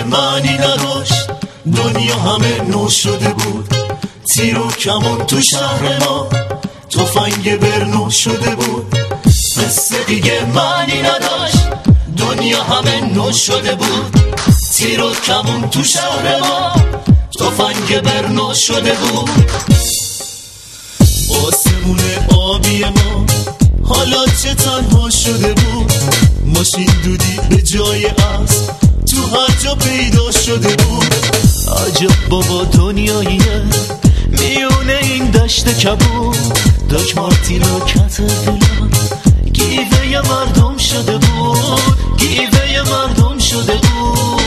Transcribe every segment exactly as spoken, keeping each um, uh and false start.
معنی نداشت، دنیا همه نو شده بود. تیر و کمان تو شهر ما، تفنگ برنو شده بود. قصه دیگه معنی نداشت، دنیا همه نو شده بود. تیر و کمان تو شهر ما، تفنگ برنو شده بود. آسمون آبی ما حالا چه تنها شده بود. ماشین دودی به جای اسب تو هر جا پیدا شده بود. عجب بابا دنیاییه میونه این دشت کبود. داک مارتین و کترپیلر گیوه مردم شده بود. گیوه مردم شده بود.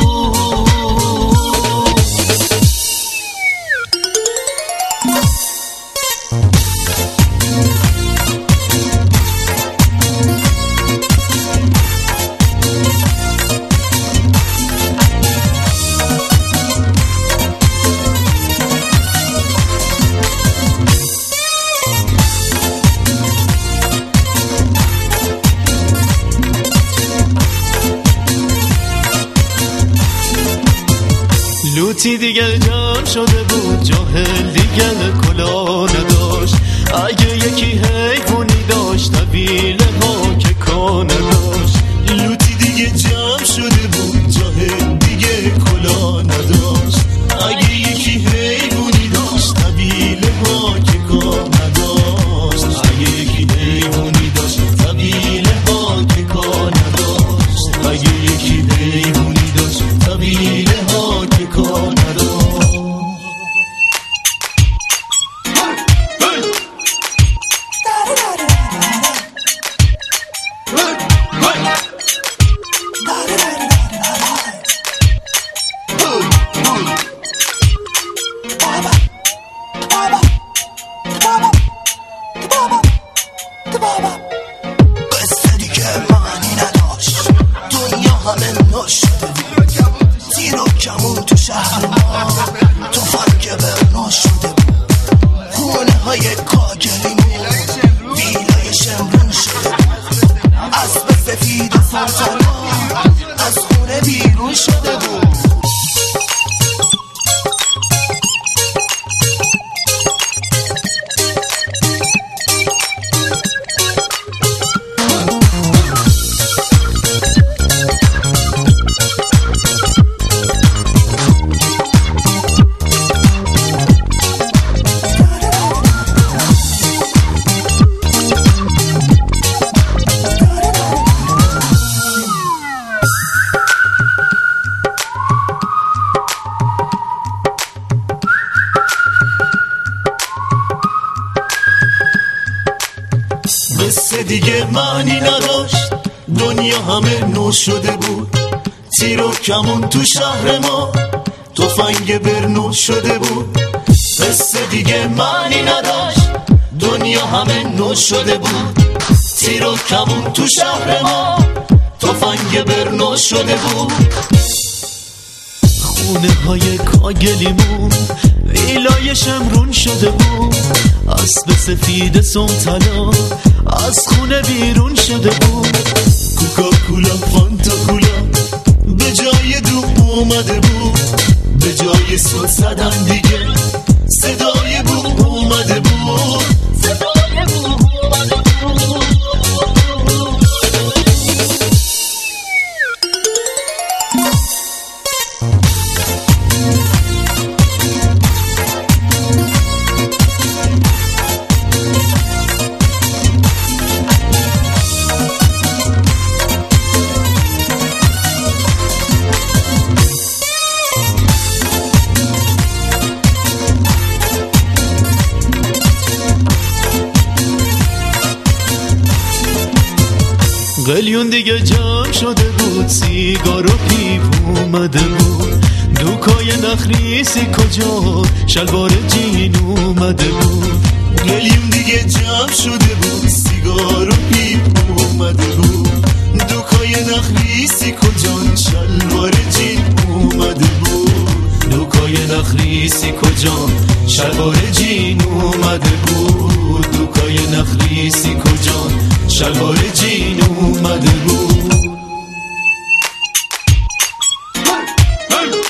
لوتی دیگه جمع شده بود، جاهل دیگه کلا نداشت. اگه یکی حیوانی داشت طویله ها که کار نداشت. لوتی دیگه جمع شده بود، جاهل دیگه کلا نداشت. اگه یکی حیوانی داشت طویله ها که کار نداشت. اگه یکی حیوانی داشت طویله ها که کار نداشت. اگه یکی حیوانی داشت طویله ها که کار نداشت. قصه دیگه معنی نداشت، دنیا همه نو شده بود. تیر و کمون تو شهر ما، تفنگ برنو شده بود. خونه های کاگلیمون ویلای شمرون شده بود. اسب سفید سلطنا از خونه بیرون شده بود. قصه دیگه معنی نداشت، دنیا همه نو شده بود. تیر و کمون تو شهر ما، تفنگ برنو شده بود. قصه دیگه معنی نداشت، دنیا همه نو شده بود. تیر و کمون تو شهر ما، تفنگ برنو شده بود. خونه های کاگلیمون ویلای شمرون شده بود. اسب سفید سمطلا از خونه بیرون شده بود. کوکاکولا فانتا کولا به جای دوغ اومده بود. به جای سل زدن دیگه صدای بوق اومده بود. صدای بوق اومده بود. قلیون دیگه جمع شده بود، سیگار و پیپ اومده بود. دوکای نخریسی کجا، شلوار جین اومده بود. قلیون دیگه جمع شده بود، سیگار و پیپ اومده بود. دوکای نخریسی کجا، شلوار جین اومده بود. دوکای نخریسی کجا، شلوار جین اومده بود. دوکای نخریسی کجا، شلوار جین اومده بود.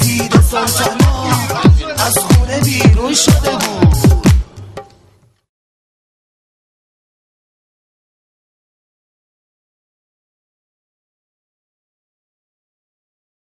دیده سلطنت